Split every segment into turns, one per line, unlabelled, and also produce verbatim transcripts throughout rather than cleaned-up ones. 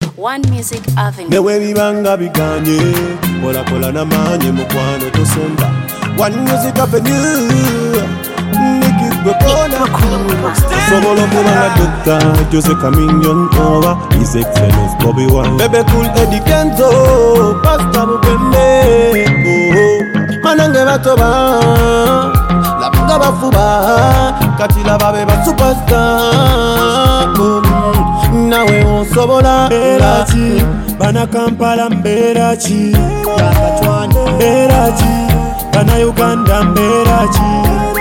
One Music Avenue.
Newe bibanga biganye kola kola na manye mukwano tosonda. One Music Avenue. Nikki Bokona. Sobolo kubanga Doctor Jose Caminion over. His Excellence Bobby Wine. Bebe Cool Eddie Kenzo. Pastor Mupende. Oh, manange batoba. La bunga bafuba. Katila babe ba superstar. Nawe onsobola Mberachi Bana Kampala Mberachi Mberachi Bana Uganda Mberachi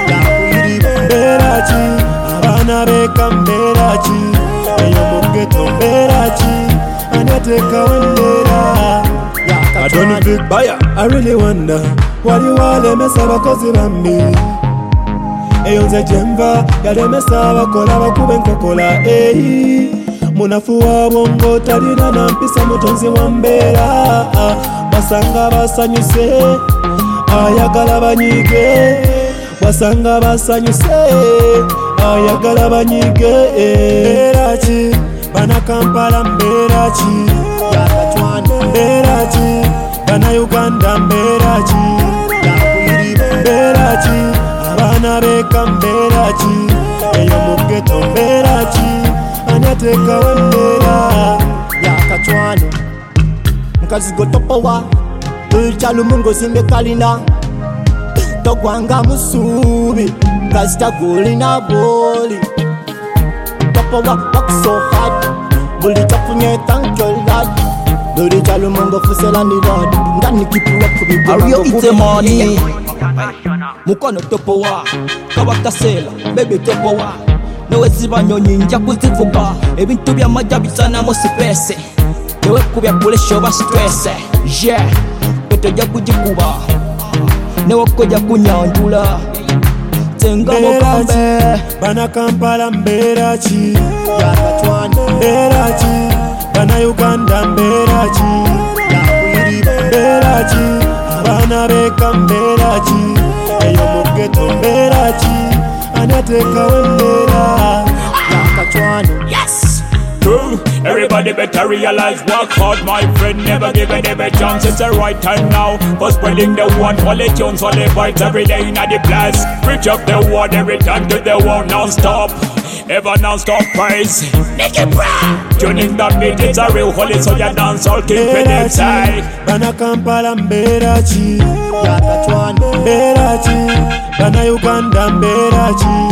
Mberachi Abana Beka Mberachi Eyo Mugeto Mberachi Anateka wendera I don't big buyer I really wonder Wali wale mesa bakozi bambi Eyo nze jemva Yale mesa bakola bakube nkokola Eyi Munafu wa bongo talina na mpisa mutonzi wa mbera Basanga basanyuse ayagala banyige Basanga basanyuse ayagala banyige Mberachi Bana Kampala Mberachi Mberachi Bana Uganda Mberachi Mberachi Abana Beka Mberachi Eyo Mugeto Mberachi Anateka wendera
Yakachwano Mkazi gotopowa Ulchalu mungo simbe kalina Togwanga musubi Kasita guli na boli Topowa work so hard Buli chapunye thank your lord Buli chalu mungo fusela ni lord Ngani kipula kubibu
Ario ite money Mukono topowa Kawakasela baby topowa Newe ziba nyonyi nja kuzivuga Ebintu bya majja bisana mo sipese Newe kubya kulesho ba stress Yeah Peto ja kujikuba Newe koja kunyanjula Tenga mokambe
Bana Kampala Mberachi Mberachi Bana Uganda Mberachi Mberachi Abana Beka Mberachi Eyo Mugeto Mberachi Anateka wendera
Yakachwano
Yes! True, everybody better realize work hard, my friend. Never give it a chance. It's the right time now for spreading the one. Holy tunes, holy vibes every day in the place. Preach up the word every time to the world non-stop. Ever non-stop praise. Nicky Brown. Tuning the beat, it's a real holy, so you dance all keep it inside.
Bana Kampala Mberachi
Yakachwano
Mberachi Bana Uganda Mberachi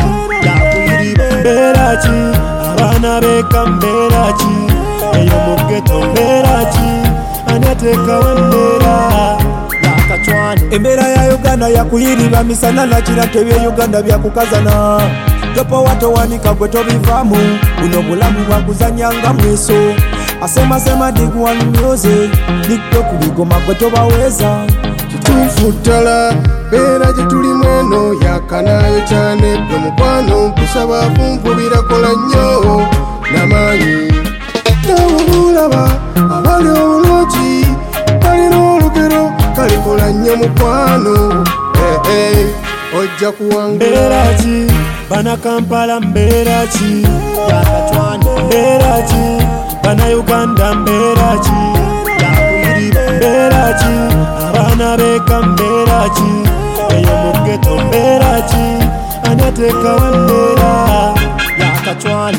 Mberachi Abana Beka Mberachi Eyo Mugeto Mberachi Anateka wendera
Yakachwano
Embera ya Uganda ya kuyiriba misana na kirate bye Uganda bya kukazana Topo wato wanika gwe tobivamu Uno bulamu bwa kuzanyanga mweso Asema sema dig one music Nikto kubigoma gwe tobaweza
Tufutala Bera jituli mweno yakanayo chane Pyo mukwano kusaba kumpubira kola nyo Namanyi Tawulaba Abali oluchi Kalina olugero Kalikola nyo mukwano Eh eh Ojja kuwanga
Mberachi Bana Kampala Mberachi
Yakachwano
Mberachi Bana Uganda Mberachi Mberachi Abana Beka Mberachi Eyo Mugeto Mberachi Anateka wendera
Yakachwano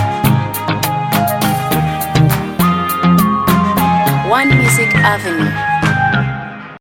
One Music Avenue.